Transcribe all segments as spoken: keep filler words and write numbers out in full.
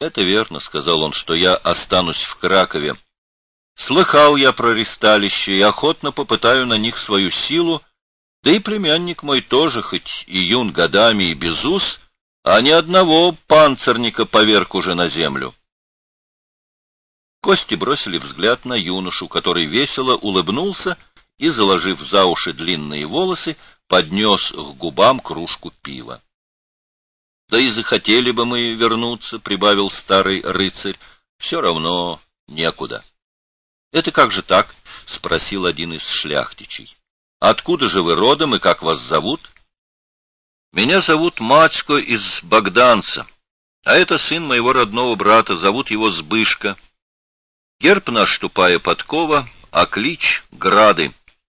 Это верно, — сказал он, — что я останусь в Кракове. Слыхал я про ристалище и охотно попытаю на них свою силу, да и племянник мой тоже, хоть и юн годами и безус, а ни одного панцирника поверг уже на землю. Гости бросили взгляд на юношу, который весело улыбнулся и, заложив за уши длинные волосы, поднес к губам кружку пива. — Да и захотели бы мы вернуться, — прибавил старый рыцарь, — все равно некуда. — Это как же так? — спросил один из шляхтичей. — Откуда же вы родом и как вас зовут? — Меня зовут Мацко из Богданца, а это сын моего родного брата, зовут его Збышка. Герб наш тупая подкова, а клич — Грады.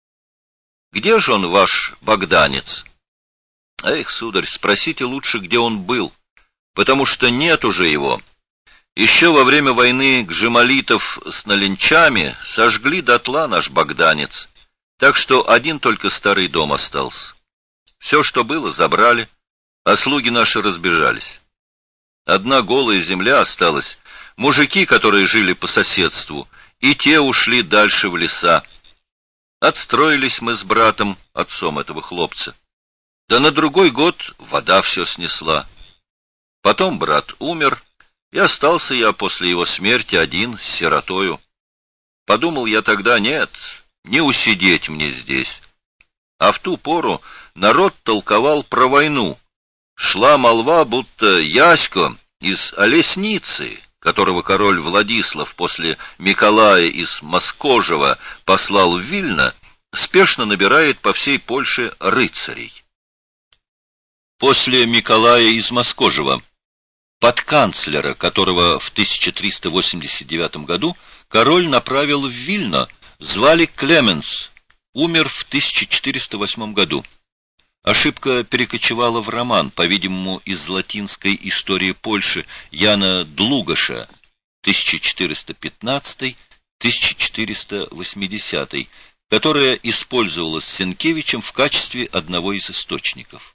Где же он, ваш богданец? Эх, сударь, спросите лучше, где он был, потому что нет уже его. Еще во время войны гжемалитов с налинчами сожгли дотла наш богданец, так что один только старый дом остался. Все, что было, забрали, а слуги наши разбежались. Одна голая земля осталась, мужики, которые жили по соседству, и те ушли дальше в леса. Отстроились мы с братом, отцом этого хлопца. Да на другой год вода все снесла. Потом брат умер, и остался я после его смерти один с сиротою. Подумал я тогда, нет, не усидеть мне здесь. А в ту пору народ толковал про войну. Шла молва, будто Ясько из Олесницы, которого король Владислав после Миколая из Москожева послал в Вильно, спешно набирает по всей Польше рыцарей. После Миколая из Москожева, подканцлера, которого в тысяча триста восемьдесят девятом году король направил в Вильно, звали Клеменс, умер в тысяча четыреста восьмом году. Ошибка перекочевала в роман, по-видимому, из латинской истории Польши Яна Длугаша, тысяча четыреста пятнадцатый — тысяча четыреста восьмидесятый, которая использовалась Сенкевичем в качестве одного из источников.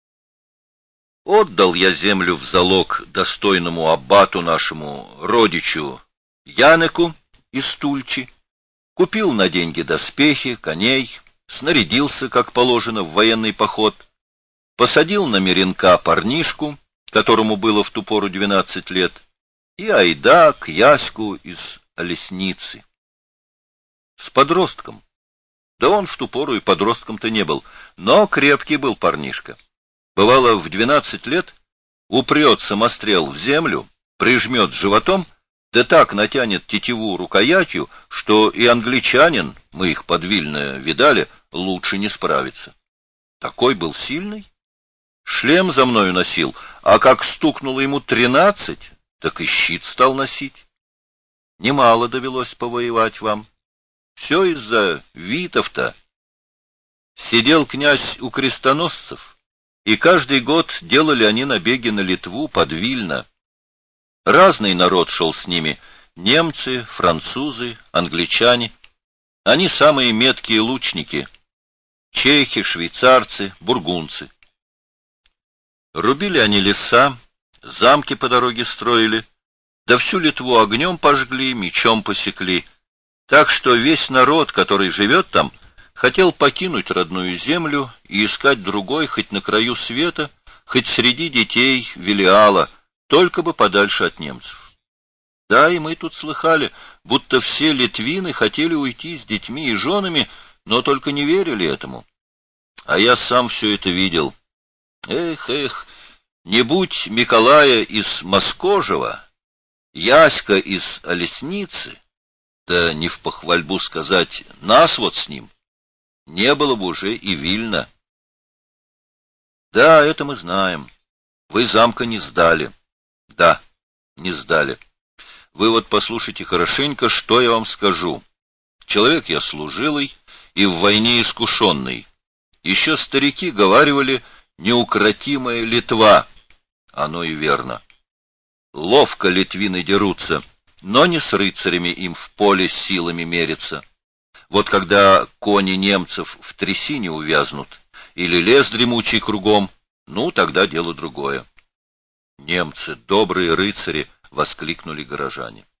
Отдал я землю в залог достойному аббату нашему родичу Янеку из Тульчи, купил на деньги доспехи, коней, снарядился, как положено, в военный поход, посадил на меренка парнишку, которому было в ту пору двенадцать лет, и айда к Яську из Олесницы. С подростком. Да он в ту пору и подростком-то не был, но крепкий был парнишка. Бывало, в двенадцать лет упрет самострел в землю, прижмет животом, да так натянет тетиву рукоятью, что и англичанин, мы их под Вильно видали, лучше не справится. Такой был сильный. Шлем за мною носил, а как стукнуло ему тринадцать, так и щит стал носить. Немало довелось повоевать вам. Все из-за Витовта. Сидел князь у крестоносцев, и каждый год делали они набеги на Литву под Вильно. Разный народ шел с ними — немцы, французы, англичане. Они самые меткие лучники — чехи, швейцарцы, бургунцы. Рубили они леса, замки по дороге строили, да всю Литву огнем пожгли, мечом посекли, так что весь народ, который живет там, хотел покинуть родную землю и искать другой, хоть на краю света, хоть среди детей Велиала, только бы подальше от немцев. Да, и мы тут слыхали, будто все литвины хотели уйти с детьми и женами, но только не верили этому. А я сам все это видел. Эх, эх, не будь Миколая из Москожева, Яська из Олесницы, да не в похвальбу сказать, нас вот с ним, не было бы уже и Вильно. Да, это мы знаем. Вы замка не сдали. Да, не сдали. Вы вот послушайте хорошенько, что я вам скажу. Человек я служилый и в войне искушенный. Еще старики говаривали «неукротимая Литва». Оно и верно. Ловко литвины дерутся, но не с рыцарями им в поле силами мериться. Вот когда кони немцев в трясине увязнут, или лес дремучий кругом, ну, тогда дело другое. Немцы, добрые рыцари, воскликнули горожане.